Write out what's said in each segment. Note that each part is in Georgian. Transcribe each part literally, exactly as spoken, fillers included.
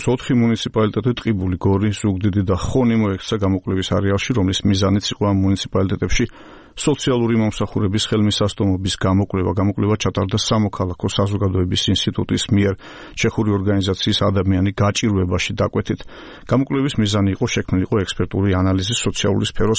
ოთხი მუნიციპალიტეტი ტყიბული, გორი, ზუგდიდი და ხონი მოექცა გამოკვლევის არეალში, რომლის მიზანიც იყო ამ მუნიციპალიტეტებში სოციალური მომსახურების ხელმისაწვდომობის გამოკვლევა. გამოკვლევა ჩატარდა სამოქალაქო საზოგადოების ინსტიტუტის მიერ ჩეხური ორგანიზაციის ადამიანი გაჭირვებაში დაკვეთით. გამოკვლევის მიზანი იყო შექმნილიყო ექსპერტული ანალიზი სოციალური სფეროს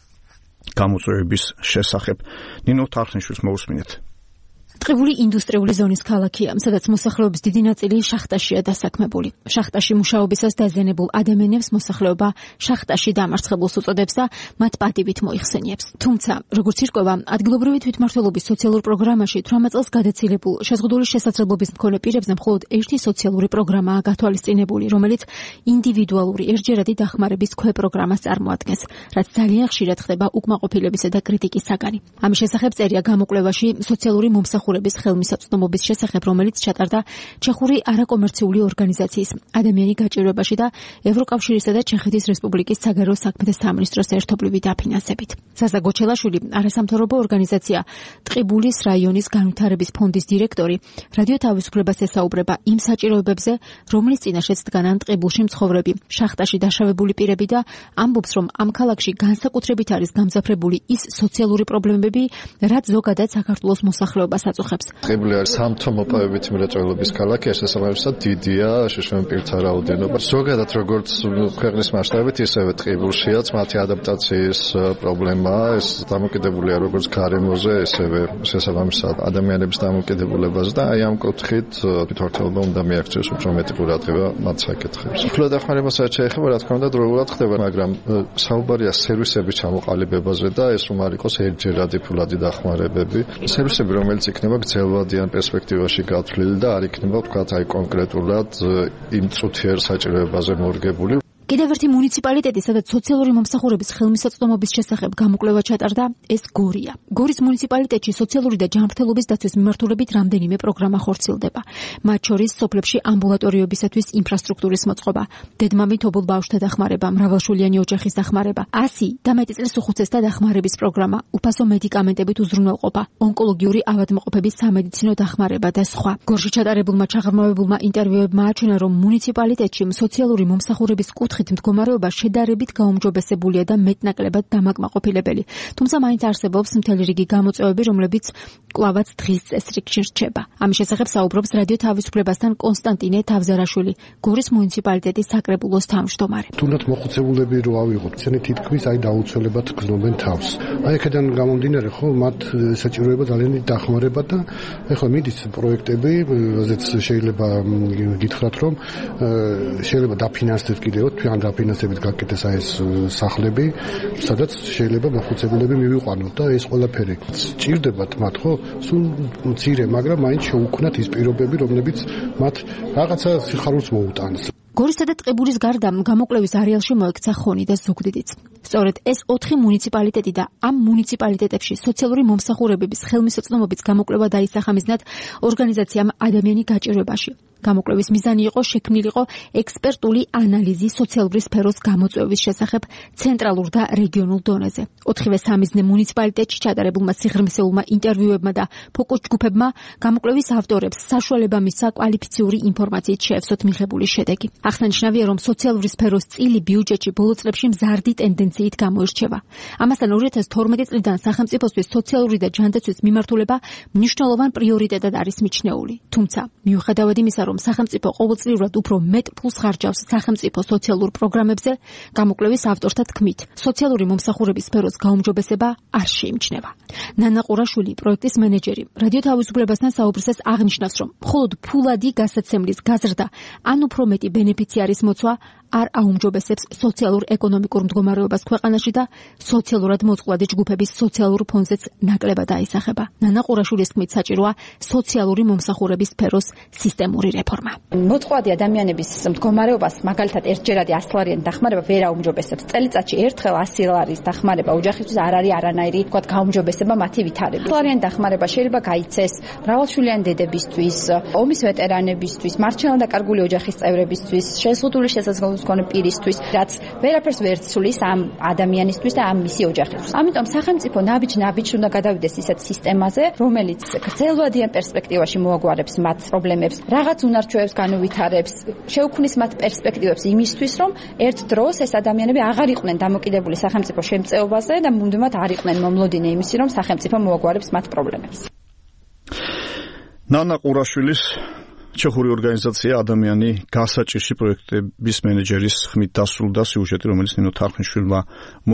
გამოწვევების შესახებ. ნინო თარხნიშვილს მოусმინეთ. ტყიბული ინდუსტრიული ზონის ქალაქია, სადაც მოსახლეობის დიდი ნაწილი შახტაშია დასაქმებული. შახტაში მუშაობისას დაზიანებულ ადამიანებს მოსახლეობა შახტაში დამარცხებულს უწოდებს და მათ პატივით მოიხსენიებს. თუმცა, როგორც ირკვევა, ადგილობრივი თვითმმართველობის სოციალურ პროგრამაში თვრამეტ წელს გადაცილებულ შეზღუდული შესაძლებლობის მქონე პირებზე მხოლოდ ერთი სოციალური პროგრამაა გათვალისწინებული, რომელიც ინდივიდუალური ერთჯერადი დახმარების ქვეპროგრამას წარმოადგენს, რაც ძალიან ხშირად ხდება უკმაყოფილებისა და კრიტიკის საგანი. ამის შესახებ წერია გამოკვლევაში სოციალური მომსახურების ხელმისაწვდომობის შესახებ, რომელიც ჩატარდა ჩეხური არაკომერციული ორგანიზაციის ადამიანი გაჭირვებაში და ევროკავშირისა და ჩეხეთის რესპუბლიკის საგარეო საქმეთა სამინისტროს ერთობლივი დაფინანსებით. ზაზა გოჩელაშვილი, არასამთავრობო ორგანიზაცია ტყიბულის რაიონის განვითარების ფონდის დირექტორი, რადიო თავისუფლებას ესაუბრება იმ საჭიროებებზე, რომლის წინაშეც დგანან ტყიბულში მცხოვრები, შახტაში დაშავებული პირები და ამბობს, რომ ამ ქალაქში განსაკუთრებით არის გამძაფრებული ის სოციალური პრობლემები, რაც ზოგადად საქართველოს მოსახლეობას აწუხებს. ტყიბული არის სამთო მოპოვებითი მრეწველობის ქალაქი, ეს შესაბამისად დიდია შშმ პირთა რაოდენობა. ზოგადად როგორც ქვეყნის მასშტაბით, ისევე ტყიბულშიაც მათი ადაპტაციის პრობლემაა, ეს დამოკიდებულია როგორც გარემოზე, ისევე შესაბამისად ადამიანების დამოკიდებულებაზე და აი ამ კუთხით თვითმმართველობა უნდა მიაქციოს უფრო მეტი ყურადღება მათ საკითხებს. ფულად დახმარებასაც შეეხება, რა თქმა უნდა, დროულად ხდება, მაგრამ საუბარია სერვისების ჩამოყალიბებაზე და ეს რომ არ იყოს ერთჯერადი ფულადი დახმარებები. სერვისები, რომელიც იქნება გრძელვადიან პერსპექტივაში გათვლილი და არ იქნება თქვათ აი კონკრეტულად იმ წუთიერ საჭიროებაზე მორგებული. კიდევ ერთი მუნიციპალიტეტი, სადაც სოციალური მომსახურების ხელმისაწვდომობის შესახებ გამოკვლევა ჩატარდა, ეს გორია. გორის მუნიციპალიტეტში სოციალური და ჯანმრთელობის დაცვის მიმართულებით რამდენიმე პროგრამა ხორციელდება. მათ შორის სოფლებში ამბულატორიებისათვის ინფრასტრუქტურის მოწყობა, დედმამით ობოლ ბავშვთა დახმარება, მრავალშვილიანი ოჯახის დახმარება, ასი და მეტი წლის უხუცესთა დახმარების პროგრამა, უფასო მედიკამენტებით უზრუნველყოფა, ონკოლოგიური ავადმყოფების სამედიცინო დახმარება და სხვა. გორში ჩატარებულმა ჩაღრმავებულმა ინტერვიუებმა აჩვენა, რომ მუნიციპალიტეტში სოციალური მომსახურების კუთხით მდგომარეობა შედარებით გაუმჯობესებულია და მეტნაკლებად დამაკმაყოფილებელი. თუმცა მაინც არსებობს მთელი რიგი გამოწვევები, რომლებიც კვლავაც დღის წესრიგში რჩება. ამის შესახებ საუბრობს რადიო თავისუფლებასთან კონსტანტინე თავზარაშვილი, გორის მუნიციპალიტეტის საკრებულოს თავმჯდომარე. თუნდაც მოხუცებულები რო ავიღოთ, ისინი თითქმის აი დაუცველებად გრძნობენ თავს. აი აქედან გამომდინარე, ხო, მათ საჭიროება ძალიან დიდი დახმარება და ეხლა მიდის პროექტები, რაზეც შეიძლება გითხრათ, რომ შეიძლება დაფინანსდეთ კიდევ ან დაფინანსებით გაკეთდეს აი ეს სახლები, სადაც შეიძლება მოხუცებულები მივიყვანოთ და ეს ყველაფერი სჭირდებათ მათ, ხო? სულ მცირე, მაგრამ მაინც შეუქმნათ ის პირობები, რომლებიც მათ რაღაცა სიხარულს მოუტანს. გორისა და ტყიბულის გარდა გამოკვლევის არეალში მოექცა ხონი და ზუგდიდიც. სწორედ ეს ოთხი მუნიციპალიტეტი და ამ მუნიციპალიტეტებში სოციალური მომსახურებების ხელმისაწვდომობის გამოკვლევა დაისახა მიზნად ორგანიზაციამ ადამიანი გაჭირვებაში. გამოკვლევის მიზანი იყო შექმნილიყო ექსპერტული ანალიზი სოციალური სფეროს გამოწვევის შესახებ ცენტრალურ და რეგიონულ დონეზე. ოთხივე სამიზნე მუნიციპალიტეტში ჩატარებულმა სიღრმისეულმა ინტერვიუებმა და ფოკუს ჯგუფებმა გამოკვლევის ავტორებს საშუალება მისცა კვალიფიციური ინფორმაციით შეეცოთ მიღებული შედეგი. აღსანიშნავია, რომ სოციალური სფეროს წილი ბიუჯეტში ბოლო წლებში მზარდი ტენდენციით გამოირჩევა. ამასთან ორი ათას თორმეტი წლიდან სახელმწიფოსთვის სოციალური და ჯანდაცვის მიმართულება მნიშვნელოვან პრიორიტეტად არის მიჩნეული. თუმცა, მიუხედავად იმისა, რომ სახელმწიფო ყოველწლიურად უფრო მეტ ფულს ხარჯავს სახელმწიფო სოციალურ პროგრამებზე, გამოკვლევის ავტორთა თქმით, სოციალური მომსახურების სფეროს გაუმჯობესება არ შეიმჩნევა. ნანა ყურაშვილი, პროექტის მენეჯერი, რადიო თავისუფლებასთან საუბრისას აღნიშნავს, რომ მხოლოდ ფულადი გასაცემლის გაზრდა ან უფრო მეტი ბენეფიციარის მოცვა არ აუმჯობესებს სოციალურ-ეკონომიკურ მდგომარეობას ქვეყანაში და სოციალურად მოწყვლადი ჯგუფების სოციალურ ფონზეც ნაკლებად აისახება. ნანა ყურაშვილის თქმით, საჭიროა სოციალური მომსახურების სფეროს სისტემური რეფორმა. მოწყვლადი ადამიანების მდგომარეობას მაგალითად ერთჯერადი ასლარიანი დახმარება ვერ აუმჯობესებს. წელიწადში ერთხელ ასი ლარის დახმარება ოჯახისთვის არ არის არანაირი თქვათ გაუმჯობესება მათი ვითარებით. ასლარიანი დახმარება შეიძლება გაიცეს მრავალშვილიანი დედებისთვის, ომის ვეტერანებისთვის, მარჩენად დაკარგული ოჯახის წევრებისთვის, შეზღუდული შესაძლებლობის მქონე პირისთვის, რაც ვერაფერს ვერ ცulis ამ ადამიანისთვის და ამ მისი ოჯახისთვის. ამიტომ სახელმწიფო ნაბიჯ-ნაბიჯ უნდა გადავიდეს ისეთ სისტემაზე, რომელიც გრძელვადიან პერსპექტივაში მოაგვარებს მათ პრობლემებს, რაღაც უნარჩვევებს განუვითარებს, შეუქმნის მათ პერსპექტივებს იმისთვის, რომ ერთ დროს ეს ადამიანები აღარ იყვნენ დამოკიდებული სახელმწიფო შემწეობაზე და მუდმივად არ იყვნენ მომლოდინე იმისი, რომ სახელმწიფო მოაგვარებს მათ პრობლემებს. ნანა ყურაშვილის ჩეხური ორგანიზაცია ადამიანი გასაჭირში პროექტების მენეჯერის ხმით დასრულდა სიუჟეტი, რომელიც ნინო თარხნიშვილმა